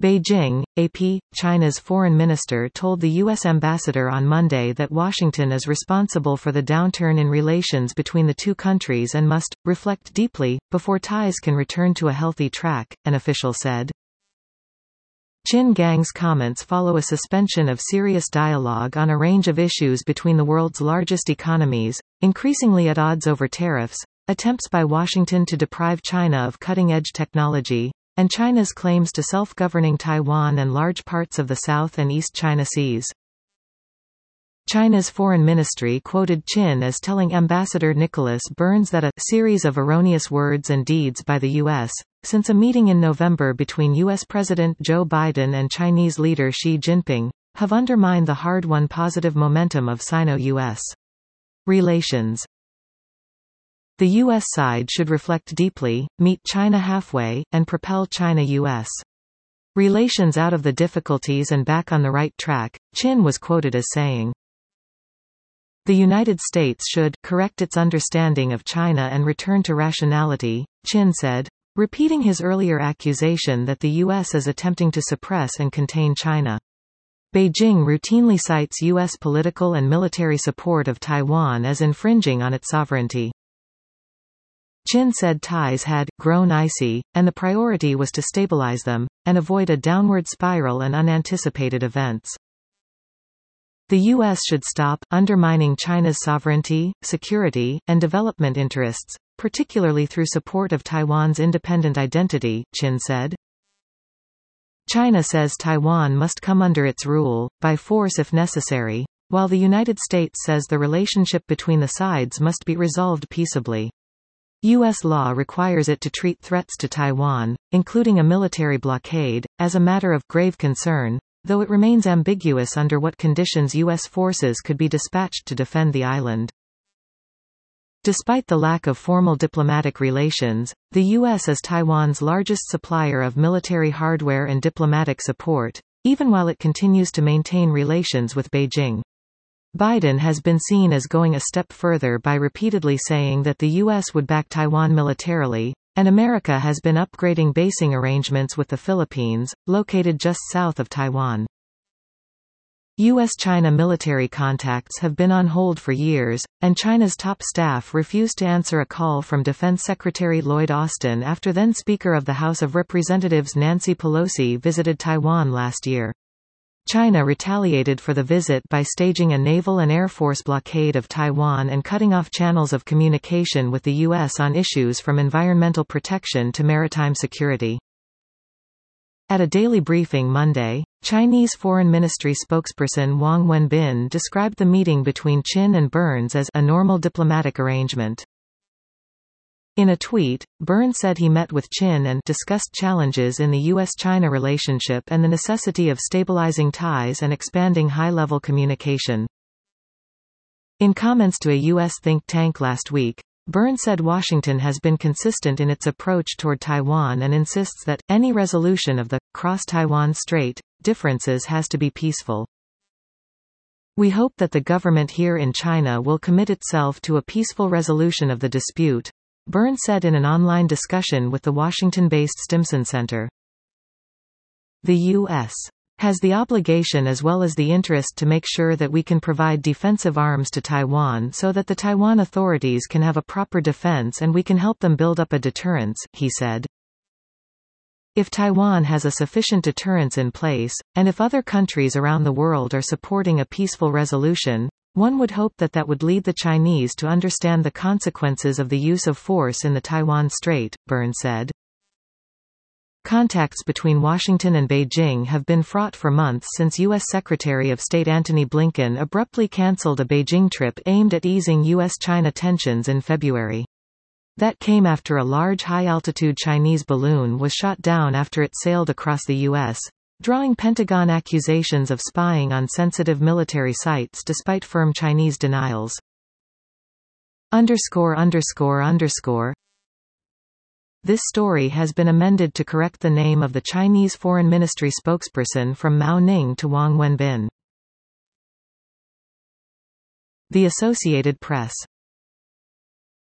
Beijing, AP, China's foreign minister told the U.S. ambassador on Monday that Washington is responsible for the downturn in relations between the two countries and must reflect deeply before ties can return to a healthy track, an official said. Qin Gang's comments follow a suspension of serious dialogue on a range of issues between the world's largest economies, increasingly at odds over tariffs, attempts by Washington to deprive China of cutting-edge technology, and China's claims to self-governing Taiwan and large parts of the South and East China Seas. China's foreign ministry quoted Qin as telling Ambassador Nicholas Burns that a series of erroneous words and deeds by the U.S., since a meeting in November between U.S. President Joe Biden and Chinese leader Xi Jinping, have undermined the hard-won positive momentum of Sino-U.S. relations. The U.S. side should reflect deeply, meet China halfway, and propel China-U.S. relations out of the difficulties and back on the right track, Qin was quoted as saying. The United States should correct its understanding of China and return to rationality, Qin said, repeating his earlier accusation that the U.S. is attempting to suppress and contain China. Beijing routinely cites U.S. political and military support of Taiwan as infringing on its sovereignty. Qin said ties had grown icy, and the priority was to stabilize them, and avoid a downward spiral and unanticipated events. The U.S. should stop undermining China's sovereignty, security, and development interests, particularly through support of Taiwan's independent identity, Qin said. China says Taiwan must come under its rule, by force if necessary, while the United States says the relationship between the sides must be resolved peaceably. U.S. law requires it to treat threats to Taiwan, including a military blockade, as a matter of grave concern, though it remains ambiguous under what conditions U.S. forces could be dispatched to defend the island. Despite the lack of formal diplomatic relations, the U.S. is Taiwan's largest supplier of military hardware and diplomatic support, even while it continues to maintain relations with Beijing. Biden has been seen as going a step further by repeatedly saying that the U.S. would back Taiwan militarily, and America has been upgrading basing arrangements with the Philippines, located just south of Taiwan. U.S.-China military contacts have been on hold for years, and China's top staff refused to answer a call from Defense Secretary Lloyd Austin after then Speaker of the House of Representatives Nancy Pelosi visited Taiwan last year. China retaliated for the visit by staging a naval and air force blockade of Taiwan and cutting off channels of communication with the U.S. on issues from environmental protection to maritime security. At a daily briefing Monday, Chinese Foreign Ministry spokesperson Wang Wenbin described the meeting between Qin and Burns as a normal diplomatic arrangement. In a tweet, Burns said he met with Qin and discussed challenges in the U.S.-China relationship and the necessity of stabilizing ties and expanding high-level communication. In comments to a U.S. think tank last week, Burns said Washington has been consistent in its approach toward Taiwan and insists that any resolution of the cross-Taiwan Strait differences has to be peaceful. We hope that the government here in China will commit itself to a peaceful resolution of the dispute, Burns said in an online discussion with the Washington-based Stimson Center. The U.S. has the obligation as well as the interest to make sure that we can provide defensive arms to Taiwan so that the Taiwan authorities can have a proper defense and we can help them build up a deterrence, he said. If Taiwan has a sufficient deterrence in place, and if other countries around the world are supporting a peaceful resolution, one would hope that that would lead the Chinese to understand the consequences of the use of force in the Taiwan Strait, Burns said. Contacts between Washington and Beijing have been fraught for months since U.S. Secretary of State Antony Blinken abruptly canceled a Beijing trip aimed at easing U.S.-China tensions in February. That came after a large high-altitude Chinese balloon was shot down after it sailed across the U.S., drawing Pentagon accusations of spying on sensitive military sites despite firm Chinese denials. This story has been amended to correct the name of the Chinese Foreign Ministry spokesperson from Mao Ning to Wang Wenbin. The Associated Press.